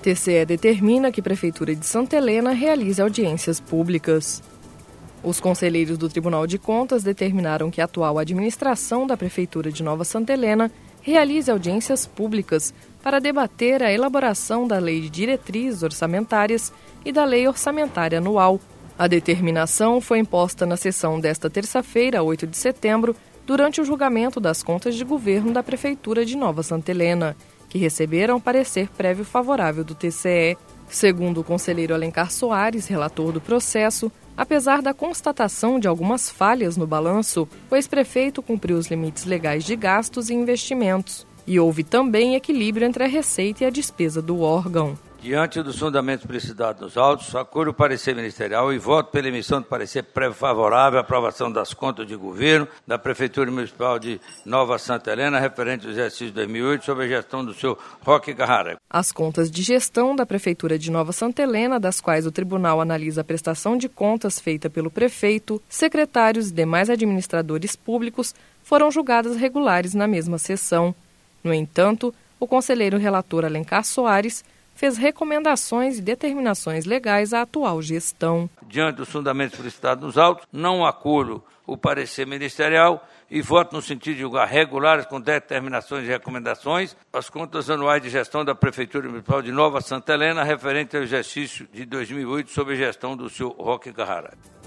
TCE determina que a Prefeitura de Santa Helena realize audiências públicas. Os conselheiros do Tribunal de Contas determinaram que a atual administração da Prefeitura de Nova Santa Helena realize audiências públicas para debater a elaboração da Lei de Diretrizes Orçamentárias e da Lei Orçamentária Anual. A determinação foi imposta na sessão desta terça-feira, 8 de setembro, durante o julgamento das contas de governo da Prefeitura de Nova Santa Helena, que receberam parecer prévio favorável do TCE. Segundo o conselheiro Alencar Soares, relator do processo, apesar da constatação de algumas falhas no balanço, o ex-prefeito cumpriu os limites legais de gastos e investimentos. E houve também equilíbrio entre a receita e a despesa do órgão. Diante dos fundamentos precitados nos autos, acolho o parecer ministerial e voto pela emissão do parecer prévio favorável à aprovação das contas de governo da Prefeitura Municipal de Nova Santa Helena, referente ao exercício 2008, sob a gestão do senhor Roque Carrara. As contas de gestão da Prefeitura de Nova Santa Helena, das quais o tribunal analisa a prestação de contas feita pelo prefeito, secretários e demais administradores públicos, foram julgadas regulares na mesma sessão. No entanto, o conselheiro relator Alencar Soares fez recomendações e determinações legais à atual gestão. Diante dos fundamentos precitados nos autos, não acolho o parecer ministerial e voto no sentido de julgar regulares com determinações e recomendações as contas anuais de gestão da Prefeitura Municipal de Nova Santa Helena, referente ao exercício de 2008, sob a gestão do senhor Roque Carrara.